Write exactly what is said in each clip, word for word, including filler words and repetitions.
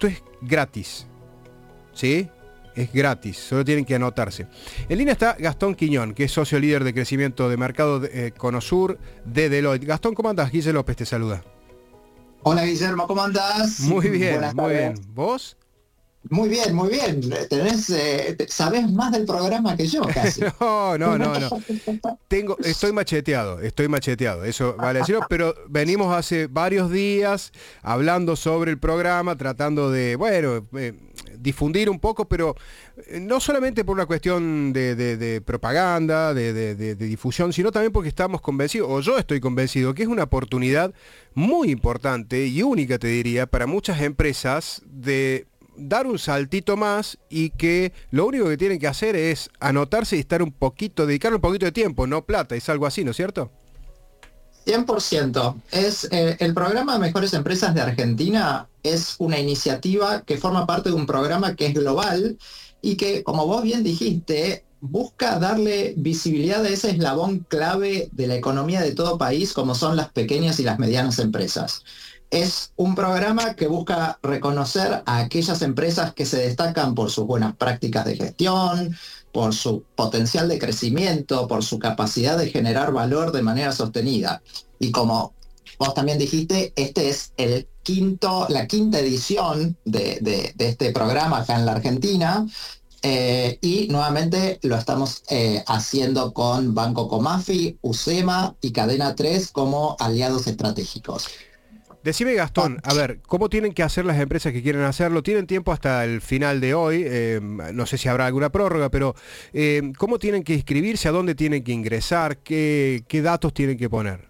Esto es gratis, ¿sí? Es gratis, solo tienen que anotarse. En línea está Gastón Quiñón, que es socio líder de crecimiento de mercado de, eh, Conosur de Deloitte. Gastón, ¿cómo andás? Guille López te saluda. Hola Guillermo, ¿cómo andás? Muy bien, Buenas muy tardes. bien. ¿Vos? Muy bien, muy bien. Tenés, eh, sabés más del programa que yo, casi. No, no, no, no. Tengo, estoy macheteado, estoy macheteado, eso vale decirlo, pero venimos hace varios días hablando sobre el programa, tratando de, bueno, eh, difundir un poco, pero no solamente por una cuestión de, de, de propaganda, de, de, de, de difusión, sino también porque estamos convencidos, o yo estoy convencido, que es una oportunidad muy importante y única, te diría, para muchas empresas de dar un saltito más y que lo único que tienen que hacer es anotarse y estar un poquito, dedicar un poquito de tiempo, no plata, es algo así, ¿no es cierto? cien por ciento. Es, eh, el programa Mejores Empresas de Argentina es una iniciativa que forma parte de un programa que es global y que, como vos bien dijiste, busca darle visibilidad a ese eslabón clave de la economía de todo país, como son las pequeñas y las medianas empresas. Es un programa que busca reconocer a aquellas empresas que se destacan por sus buenas prácticas de gestión, por su potencial de crecimiento, por su capacidad de generar valor de manera sostenida. Y como vos también dijiste, este es el quinto, la quinta edición de, de, de este programa acá en la Argentina. Eh, y nuevamente lo estamos eh, haciendo con Banco Comafi, UCEMA y Cadena tres como aliados estratégicos. Decime, Gastón, a ver, ¿cómo tienen que hacer las empresas que quieren hacerlo? Tienen tiempo hasta el final de hoy, eh, no sé si habrá alguna prórroga, pero eh, ¿cómo tienen que inscribirse? ¿A dónde tienen que ingresar? ¿Qué, qué datos tienen que poner?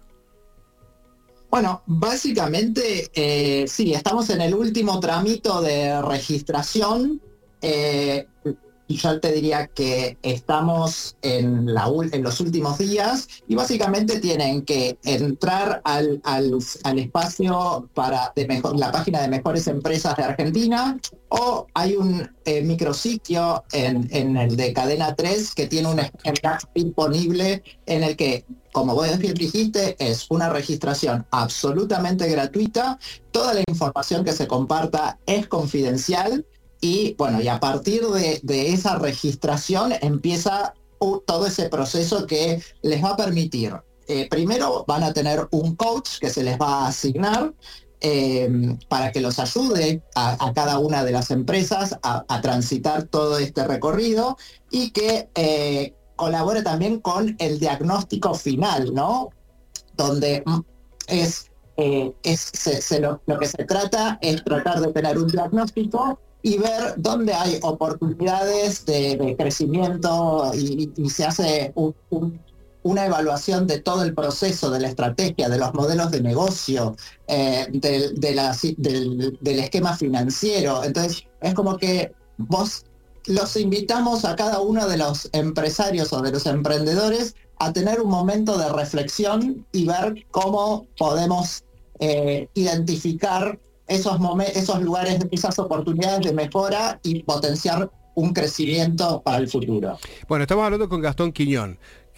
Bueno, básicamente, eh, sí, estamos en el último tramito de registración. Eh, y yo te diría que estamos en, la, en los últimos días y básicamente tienen que entrar al, al, al espacio para de mejor, la página de Mejores Empresas de Argentina, o hay un eh, micrositio en, en el de Cadena tres que tiene un enlace disponible en el que, como vos bien dijiste, es una registración absolutamente gratuita. Toda la información que se comparta es confidencial. Y bueno, y a partir de, de esa registración empieza uh, todo ese proceso que les va a permitir. Eh, primero van a tener un coach que se les va a asignar eh, para que los ayude a, a cada una de las empresas a, a transitar todo este recorrido y que eh, colabore también con el diagnóstico final, ¿no? Donde es, eh, es se, se lo, lo que se trata es tratar de tener un diagnóstico y ver dónde hay oportunidades de, de crecimiento y, y se hace un, un, una evaluación de todo el proceso, de la estrategia, de los modelos de negocio, eh, del, de la, del, del esquema financiero. Entonces, es como que vos los invitamos a cada uno de los empresarios o de los emprendedores a tener un momento de reflexión y ver cómo podemos eh, identificar esos, esos lugares, esas oportunidades de mejora y potenciar un crecimiento para el futuro. Bueno, estamos hablando con Gastón Quiñón,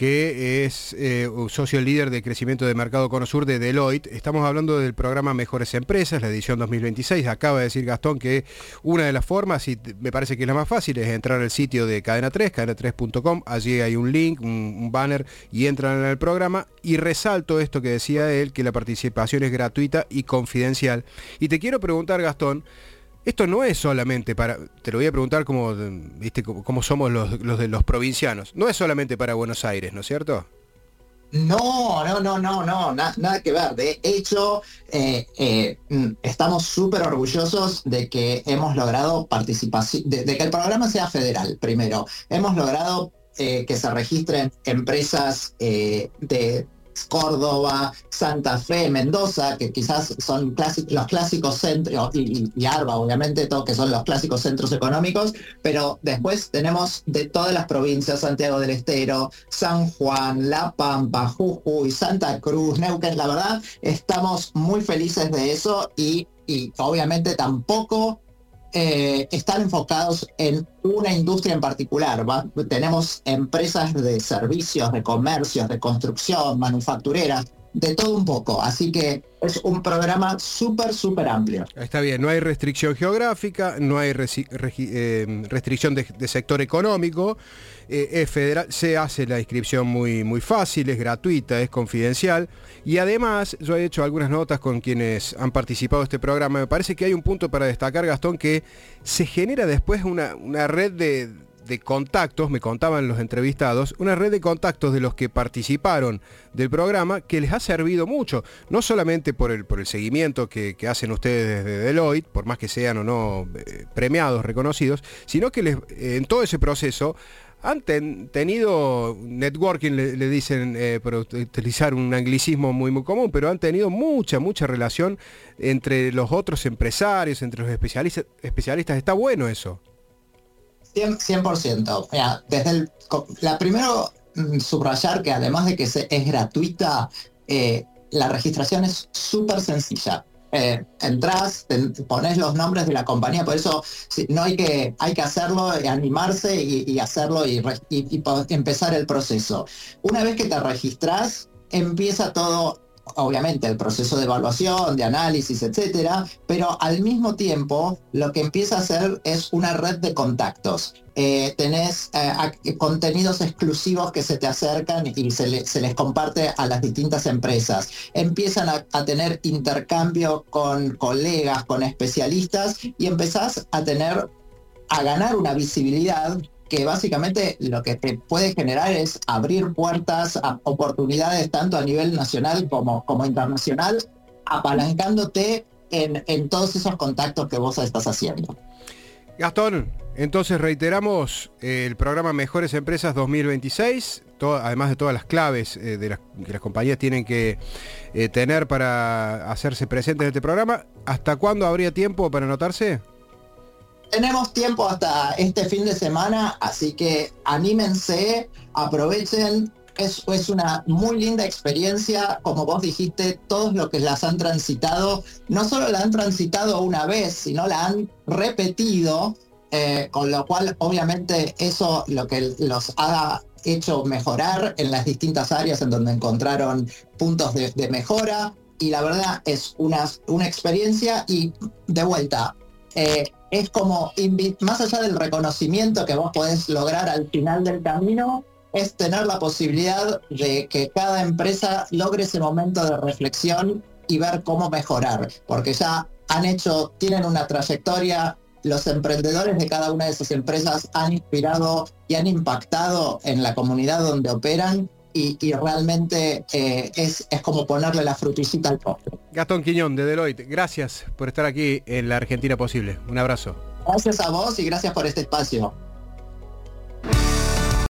que es eh, socio líder de crecimiento de mercado Conosur de Deloitte. Estamos hablando del programa Mejores Empresas, la edición dos mil veintiséis. Acaba de decir Gastón que una de las formas, y me parece que es la más fácil, es entrar al sitio de Cadena tres, cadena tres punto com. Allí hay un link, un, un banner, y entran en el programa. Y resalto esto que decía él, que la participación es gratuita y confidencial. Y te quiero preguntar, Gastón, esto no es solamente para, te lo voy a preguntar como, viste, como somos los, los de los provincianos, no es solamente para Buenos Aires, ¿no es cierto? No, no, no, no, no, na, nada que ver. De hecho, eh, eh, estamos súper orgullosos de que hemos logrado participación, de, de que el programa sea federal, primero. Hemos logrado eh, que se registren empresas eh, de Córdoba, Santa Fe, Mendoza, que quizás son clásic, los clásicos centros, y, y Arba, obviamente, todo, que son los clásicos centros económicos, pero después tenemos de todas las provincias, Santiago del Estero, San Juan, La Pampa, Jujuy, Santa Cruz, Neuquén. La verdad, estamos muy felices de eso y, y obviamente tampoco Eh, están enfocados en una industria en particular. ¿va? Tenemos empresas de servicios, de comercios, de construcción, manufactureras, de todo un poco, así que es un programa súper, súper amplio. Está bien, no hay restricción geográfica, no hay resi- regi- eh, restricción de, de sector económico, eh, es federal, se hace la inscripción muy, muy fácil, es gratuita, es confidencial, y además yo he hecho algunas notas con quienes han participado de este programa. Me parece que hay un punto para destacar, Gastón, que se genera después una, una red de... de contactos, me contaban los entrevistados, una red de contactos de los que participaron del programa que les ha servido mucho, no solamente por el, por el seguimiento que, que hacen ustedes desde Deloitte, por más que sean o no eh, premiados, reconocidos, sino que les, eh, en todo ese proceso han ten, tenido networking, le, le dicen, eh, por utilizar un anglicismo muy, muy común, pero han tenido mucha, mucha relación entre los otros empresarios, entre los especialistas, especialistas. Está bueno eso. cien por ciento. Mira, desde el, la primero subrayar que además de que se, es gratuita, eh, la registración es súper sencilla. Eh, entrás, te, pones los nombres de la compañía, por eso sí, no hay que, hay que hacerlo, y animarse y, y hacerlo y, y, y empezar el proceso. Una vez que te registrás, empieza todo. Obviamente el proceso de evaluación, de análisis, etcétera, pero al mismo tiempo lo que empieza a hacer es una red de contactos. Eh, tenés eh, contenidos exclusivos que se te acercan y se, le, se les comparte a las distintas empresas. Empiezan a, a tener intercambio con colegas, con especialistas, y empezás a tener, a ganar una visibilidad que básicamente lo que te puede generar es abrir puertas a oportunidades tanto a nivel nacional como, como internacional, apalancándote en, en todos esos contactos que vos estás haciendo. Gastón, entonces reiteramos eh, el programa Mejores Empresas dos mil veintiséis, todo, además de todas las claves eh, de las, que las compañías tienen que eh, tener para hacerse presentes en este programa. ¿Hasta cuándo habría tiempo para anotarse? Tenemos tiempo hasta este fin de semana, así que anímense, aprovechen. Es, es una muy linda experiencia, como vos dijiste, todos los que las han transitado, no solo la han transitado una vez, sino la han repetido, eh, con lo cual obviamente eso lo que los ha hecho mejorar en las distintas áreas en donde encontraron puntos de, de mejora, y la verdad es una, una experiencia. Y de vuelta, eh, es como, más allá del reconocimiento que vos podés lograr al final del camino, es tener la posibilidad de que cada empresa logre ese momento de reflexión y ver cómo mejorar, porque ya han hecho, tienen una trayectoria, los emprendedores de cada una de esas empresas han inspirado y han impactado en la comunidad donde operan, y, y realmente eh, es, es como ponerle la frutillita al postre. Gastón Quiñón, de Deloitte, gracias por estar aquí en La Argentina Posible. Un abrazo. Gracias a vos y gracias por este espacio.